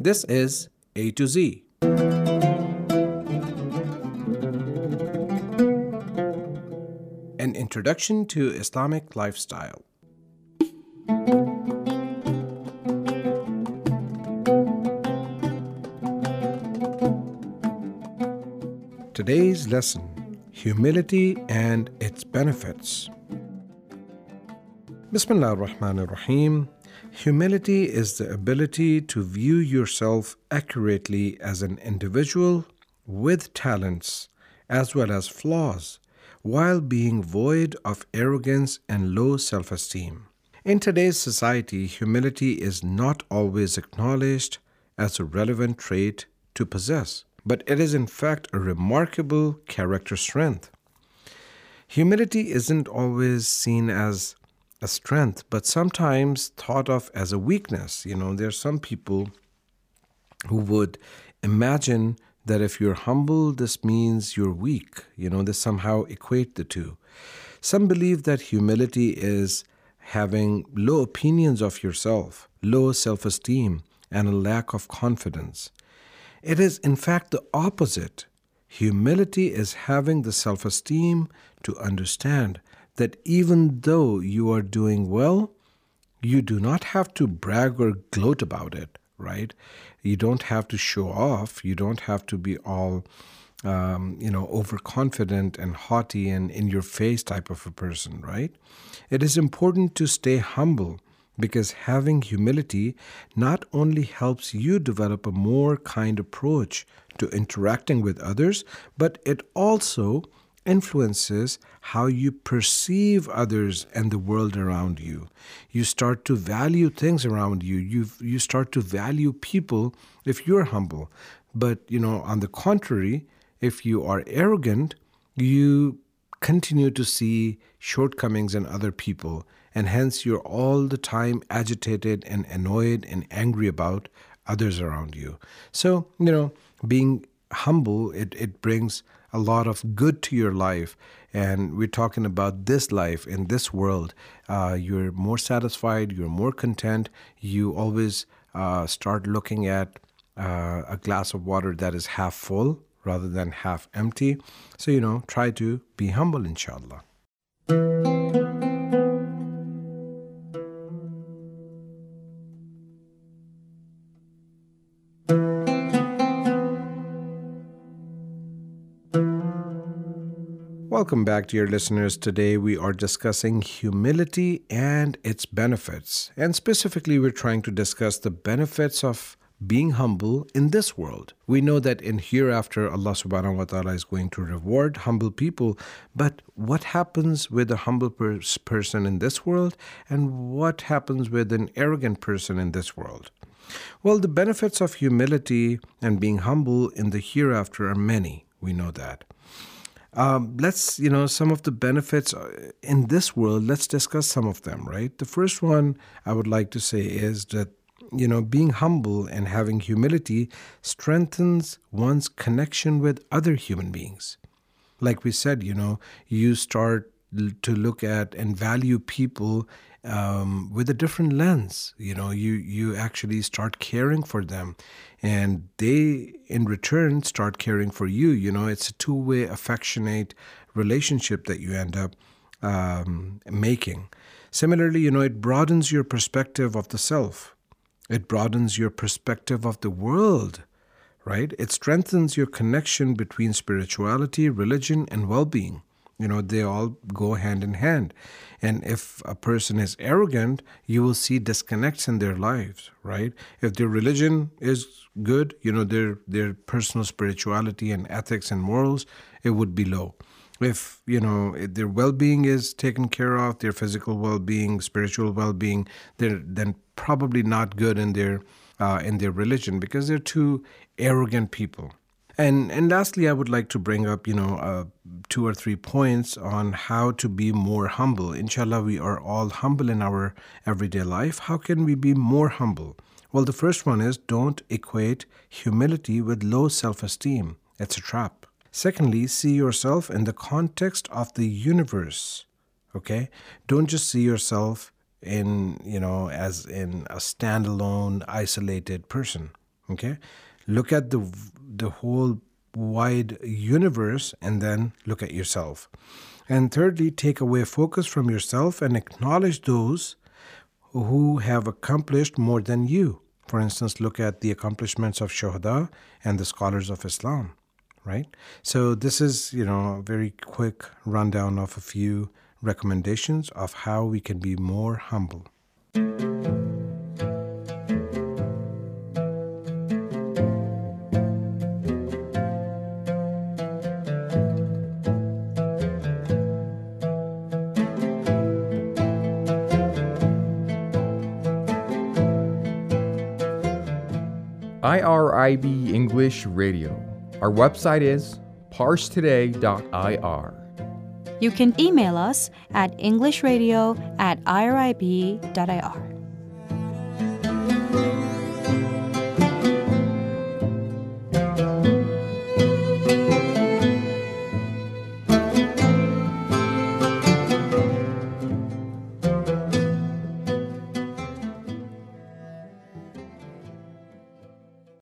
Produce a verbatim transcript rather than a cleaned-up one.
This is A to Z. An introduction to Islamic lifestyle. Today's lesson, humility and its benefits. Bismillah ar-Rahman ar-Rahim. Humility is the ability to view yourself accurately as an individual with talents as well as flaws, while being void of arrogance and low self-esteem. In today's society, humility is not always acknowledged as a relevant trait to possess, but it is in fact a remarkable character strength. Humility isn't always seen as a strength, but sometimes thought of as a weakness. You know, there are some people who would imagine that if you're humble, this means you're weak. You know, they somehow equate the two. Some believe that humility is having low opinions of yourself, low self-esteem, and a lack of confidence. It is, in fact, the opposite. Humility is having the self-esteem to understand that even though you are doing well, you do not have to brag or gloat about it, right? You don't have to show off. You don't have to be all, um, you know, overconfident and haughty and in your face type of a person, right? It is important to stay humble, because having humility not only helps you develop a more kind approach to interacting with others, but it also influences how you perceive others and the world around you. You start to value things around you. You you start to value people if you're humble. But, you know, on the contrary, if you are arrogant, you continue to see shortcomings in other people, and hence you're all the time agitated and annoyed and angry about others around you. So, you know, being humble, it, it brings a lot of good to your life. And we're talking about this life in this world. Uh, you're more satisfied, you're more content. You always uh, start looking at uh, a glass of water that is half full rather than half empty. So, you know, try to be humble, inshallah. Welcome back, dear listeners. Today we are discussing humility and its benefits. And specifically, we're trying to discuss the benefits of being humble in this world. We know that in hereafter, Allah subhanahu wa ta'ala is going to reward humble people. But what happens with a humble pers- person in this world? And what happens with an arrogant person in this world? Well, the benefits of humility and being humble in the hereafter are many. We know that. Um, let's, you know, some of the benefits in this world, let's discuss some of them, right? The first one I would like to say is that, you know, being humble and having humility strengthens one's connection with other human beings. Like we said, you know, you start to look at and value people um, with a different lens. You know, you, you actually start caring for them, and they, in return, start caring for you. You know, it's a two-way affectionate relationship that you end up um, making. Similarly, you know, it broadens your perspective of the self. It broadens your perspective of the world, right? It strengthens your connection between spirituality, religion, and well-being. You know, they all go hand in hand. And if a person is arrogant, you will see disconnects in their lives, right? If their religion is good, you know, their their personal spirituality and ethics and morals, it would be low. If, you know, if their well-being is taken care of, their physical well-being, spiritual well-being, they're then probably not good in their uh, in their religion, because they're too arrogant people. And and lastly, I would like to bring up, you know, uh, two or three points on how to be more humble. Inshallah, we are all humble in our everyday life. How can we be more humble? Well, the first one is, don't equate humility with low self-esteem. It's a trap. Secondly, see yourself in the context of the universe, okay? Don't just see yourself in, you know, as in a standalone, isolated person, Okay? Look at the the whole wide universe and then look at yourself. And thirdly, take away focus from yourself and acknowledge those who have accomplished more than you. For instance, look at the accomplishments of Shuhada and the scholars of Islam, right? So this is, you know, a very quick rundown of a few recommendations of how we can be more humble. I R I B English Radio. Our website is parse today dot I R. You can email us at englishradio at irib dot I R.